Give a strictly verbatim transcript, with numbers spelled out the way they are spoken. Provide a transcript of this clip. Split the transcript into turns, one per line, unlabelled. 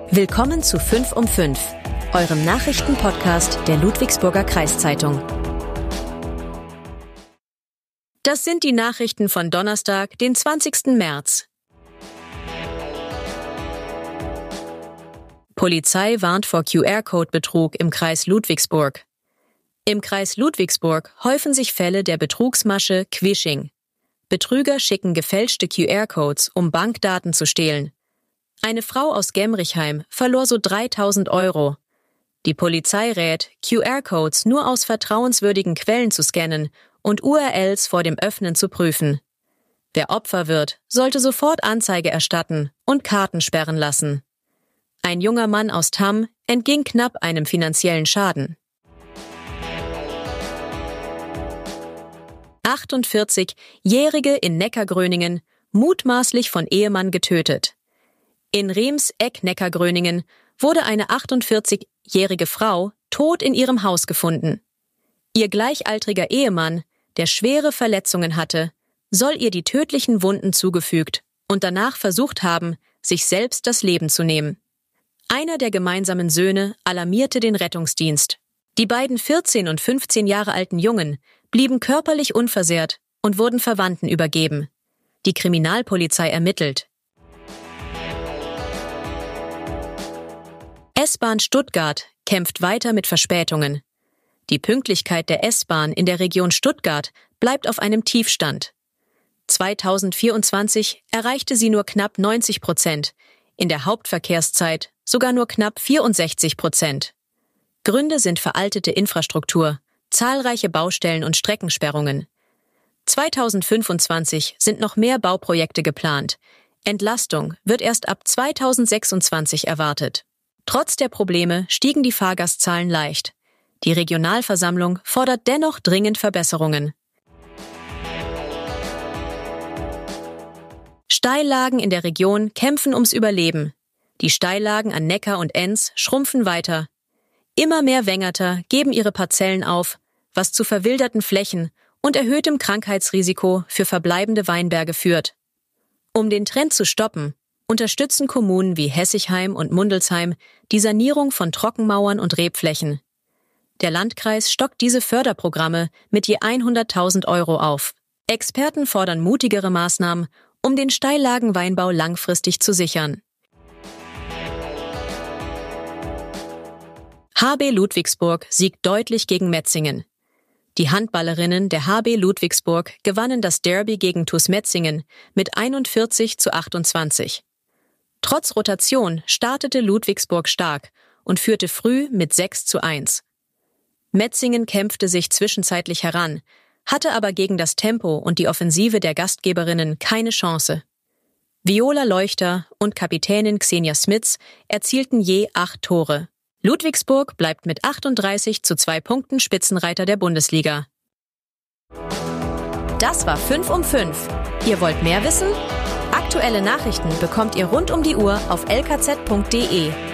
Willkommen zu fünf um fünf, eurem Nachrichtenpodcast der Ludwigsburger Kreiszeitung. Das sind die Nachrichten von Donnerstag, den zwanzigsten März. Polizei warnt vor Q R-Code-Betrug im Kreis Ludwigsburg. Im Kreis Ludwigsburg häufen sich Fälle der Betrugsmasche Quishing. Betrüger schicken gefälschte Q R-Codes, um Bankdaten zu stehlen. Eine Frau aus Gemrichheim verlor so dreitausend Euro. Die Polizei rät, Q R-Codes nur aus vertrauenswürdigen Quellen zu scannen und U R Ls vor dem Öffnen zu prüfen. Wer Opfer wird, sollte sofort Anzeige erstatten und Karten sperren lassen. Ein junger Mann aus Tamm entging knapp einem finanziellen Schaden. achtundvierzigjährige in Neckargröningen, mutmaßlich von Ehemann getötet. In Rems-Eck-Neckargröningen wurde eine achtundvierzigjährige Frau tot in ihrem Haus gefunden. Ihr gleichaltriger Ehemann, der schwere Verletzungen hatte, soll ihr die tödlichen Wunden zugefügt und danach versucht haben, sich selbst das Leben zu nehmen. Einer der gemeinsamen Söhne alarmierte den Rettungsdienst. Die beiden vierzehn und fünfzehn Jahre alten Jungen blieben körperlich unversehrt und wurden Verwandten übergeben. Die Kriminalpolizei ermittelt. S-Bahn Stuttgart kämpft weiter mit Verspätungen. Die Pünktlichkeit der S-Bahn in der Region Stuttgart bleibt auf einem Tiefstand. zweitausendvierundzwanzig erreichte sie nur knapp neunzig Prozent, in der Hauptverkehrszeit sogar nur knapp vierundsechzig Prozent. Gründe sind veraltete Infrastruktur, zahlreiche Baustellen und Streckensperrungen. zweitausendfünfundzwanzig sind noch mehr Bauprojekte geplant. Entlastung wird erst ab zweitausendsechsundzwanzig erwartet. Trotz der Probleme stiegen die Fahrgastzahlen leicht. Die Regionalversammlung fordert dennoch dringend Verbesserungen. Steillagen in der Region kämpfen ums Überleben. Die Steillagen an Neckar und Enz schrumpfen weiter. Immer mehr Wengerter geben ihre Parzellen auf, was zu verwilderten Flächen und erhöhtem Krankheitsrisiko für verbleibende Weinberge führt. Um den Trend zu stoppen, unterstützen Kommunen wie Hessigheim und Mundelsheim die Sanierung von Trockenmauern und Rebflächen. Der Landkreis stockt diese Förderprogramme mit je hunderttausend Euro auf. Experten fordern mutigere Maßnahmen, um den Steillagenweinbau langfristig zu sichern. H B Ludwigsburg siegt deutlich gegen Metzingen. Die Handballerinnen der H B Ludwigsburg gewannen das Derby gegen TuS Metzingen mit einundvierzig zu achtundzwanzig. Trotz Rotation startete Ludwigsburg stark und führte früh mit sechs zu eins. Metzingen kämpfte sich zwischenzeitlich heran, hatte aber gegen das Tempo und die Offensive der Gastgeberinnen keine Chance. Viola Leuchter und Kapitänin Xenia Smits erzielten je acht Tore. Ludwigsburg bleibt mit achtunddreißig zu zwei Punkten Spitzenreiter der Bundesliga. Das war fünf um fünf. Ihr wollt mehr wissen? Aktuelle Nachrichten bekommt ihr rund um die Uhr auf l k z punkt d e.